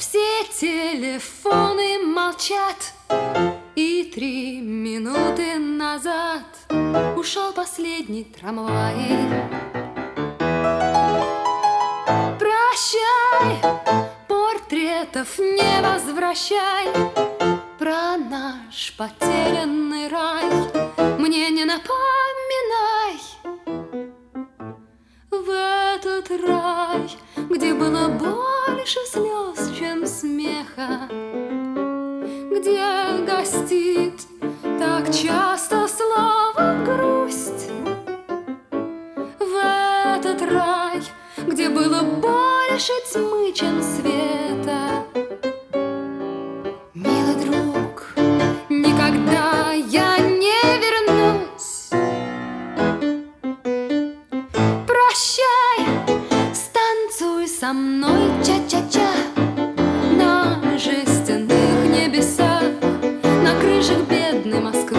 Все телефоны молчат, и 3 минуты назад ушел последний трамвай. Прощай, портретов не возвращай, про наш потерянный рай мне не напоминай. В этот рай, где было больше слез, чем смеха, где гостит так часто слово грусть. В этот рай, где было больше тьмы, чем света, милый друг, никогда я не вернусь. Прощай, станцуй со мной ча-ча-ча на жестяных небесах, на крышах бедной Москвы.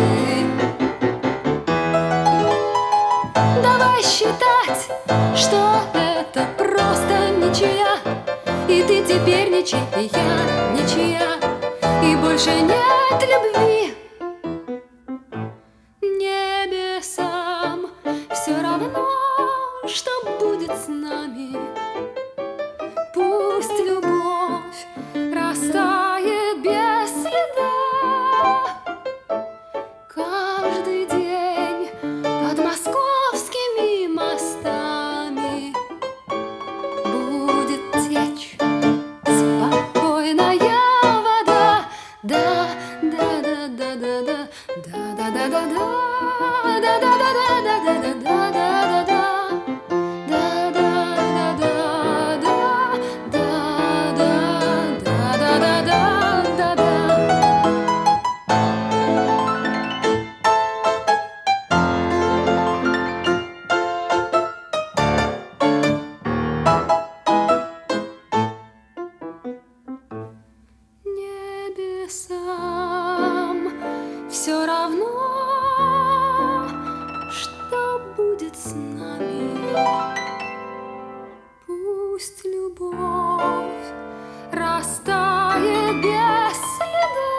Давай считать, что это просто ничья, и ты теперь ничья, и я ничья, и больше нет любви. Небесам все равно, что будет с нами. Пусть любовь растает без следа. Каждый день под московскими мостами будет течь спокойная вода. Да, да, да, да, да, да, да, да, да, да, да, да, да, да, да, да, да, да, да, да. Небесам все равно, что будет с нами. Пусть любовь растает без следа.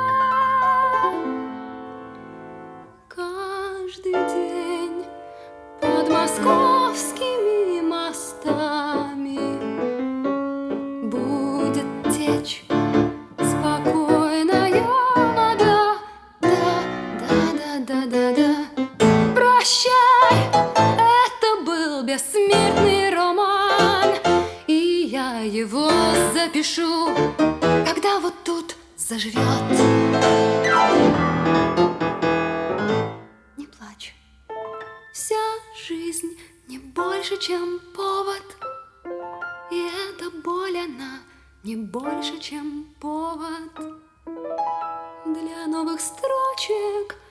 Каждый день под московскими мостами будет течь спокойная вода. Да, да, да, да, да, да. Прощай, это был бессмертный роман, и я его запишу, когда вот тут заживет. Не плачь, вся жизнь не больше, чем повод, и эта боль, она не больше, чем повод для новых строчек